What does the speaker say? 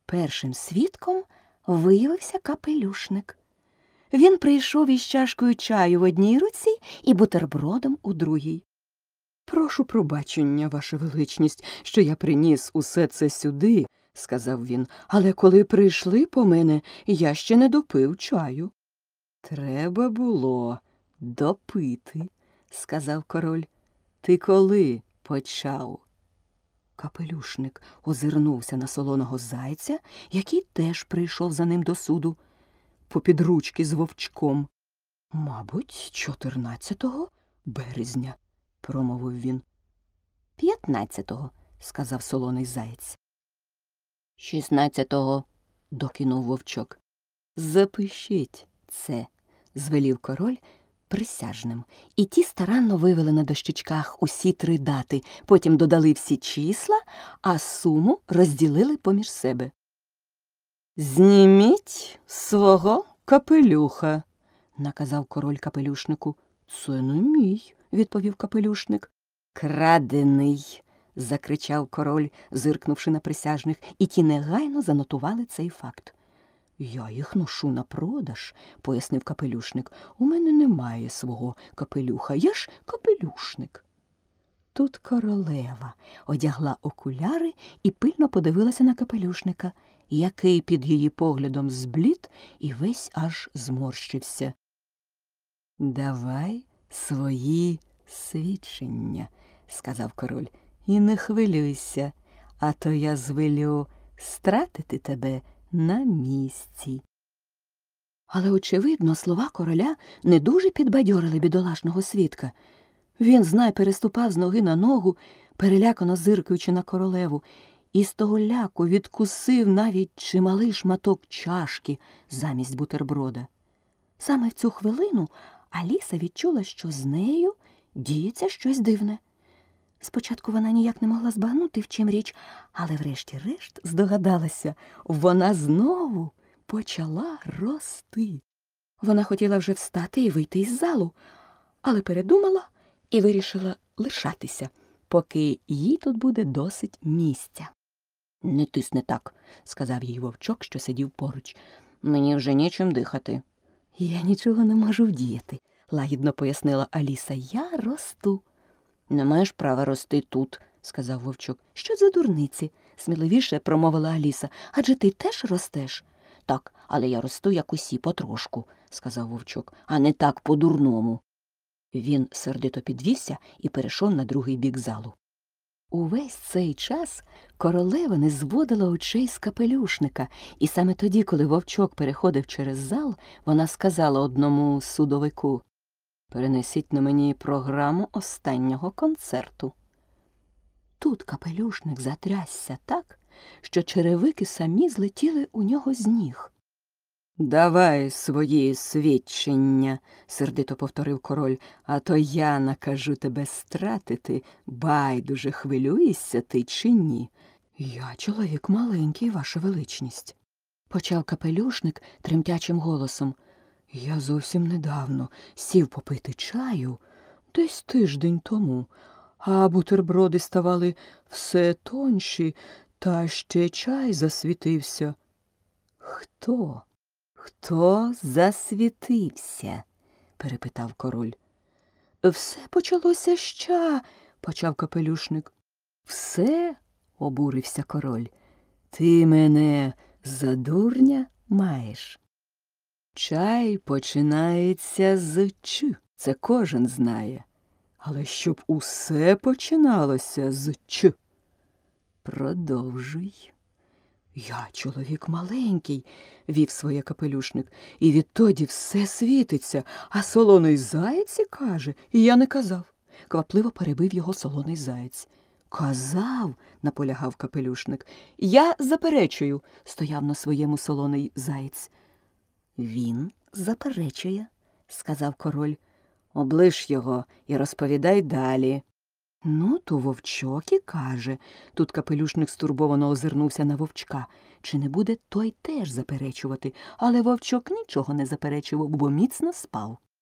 Першим свідком виявився капелюшник. Він прийшов із чашкою чаю в одній руці і бутербродом у другій. «Прошу пробачення, ваша величність, що я приніс усе це сюди», – сказав він, «але коли прийшли по мене, я ще не допив чаю». «Треба було допити», – сказав король. «Ти коли почав?» Капелюшник озирнувся на солоного зайця, який теж прийшов за ним до суду, попід ручки з вовчком. «Мабуть, 14 березня», – промовив він. 15-го, – сказав солоний заєць. 16-го, – докинув вовчок. «Запишіть це», – звелів король присяжним, і ті старанно вивели на дощечках усі 3 дати, потім додали всі числа, а суму розділили поміж себе. «Зніміть свого капелюха», – наказав король капелюшнику. «Це не мій», – відповів капелюшник. «Крадений», – закричав король, зиркнувши на присяжних, і ті негайно занотували цей факт. «Я їх ношу на продаж», – пояснив капелюшник. «У мене немає свого капелюха, я ж капелюшник». Тут королева одягла окуляри і пильно подивилася на капелюшника, який під її поглядом зблід і весь аж зморщився. «Давай свої свідчення», – сказав король, – «і не хвилюйся, а то я звелю стратити тебе на місці». Але, очевидно, слова короля не дуже підбадьорили бідолашного свідка. Він, знай, переступав з ноги на ногу, перелякано зиркаючи на королеву, і з того ляку відкусив навіть чималий шматок чашки замість бутерброда. Саме в цю хвилину Аліса відчула, що з нею діється щось дивне. Спочатку вона ніяк не могла збагнути, в чим річ, але врешті-решт здогадалася, вона знову почала рости. Вона хотіла вже встати і вийти із залу, але передумала і вирішила лишатися, поки їй тут буде досить місця. «Не тисни так», – сказав їй вовчок, що сидів поруч. «Мені вже нічим дихати». «Я нічого не можу вдіяти», – лагідно пояснила Аліса. «Я росту». «Не маєш права рости тут», – сказав вовчок. «Що за дурниці?» – сміливіше промовила Аліса. «Адже ти теж ростеш?» «Так, але я росту, як усі, потрошку», – сказав вовчок, – «а не так по-дурному». Він сердито підвівся і перейшов на другий бік залу. Увесь цей час королева не зводила очей з капелюшника, і саме тоді, коли вовчок переходив через зал, вона сказала одному судовику: «Перенесіть на мені програму останнього концерту». Тут капелюшник затрясся так, що черевики самі злетіли у нього з ніг. «Давай свої свідчення», – сердито повторив король, – «а то я накажу тебе стратити, байдуже, хвилюєшся ти чи ні». «Я чоловік маленький, ваша величність», – почав капелюшник тремтячим голосом. «Я зовсім недавно сів попити чаю, десь тиждень тому, а бутерброди ставали все тонші, та ще чай засвітився». «Хто? Хто засвітився?» – перепитав король. «Все почалося – почав капелюшник. «Все?» – обурився король. «Ти мене за дурня маєш? Чай починається з «ч», це кожен знає. Але щоб усе починалося з «ч». Продовжуй». «Я чоловік маленький», – вів своє капелюшник, – «і відтоді все світиться, а солоний заєць каже, і я не казав». Квапливо перебив його солоний заєць. «Казав», – наполягав капелюшник. «Я заперечую», – стояв на своєму солоний заєць. «Він заперечує», – сказав король. «Облиш його і розповідай далі». «Ну, то вовчок і каже». Тут капелюшник стурбовано озирнувся на вовчка. Чи не буде той теж заперечувати? Але вовчок нічого не заперечував, бо міцно спав.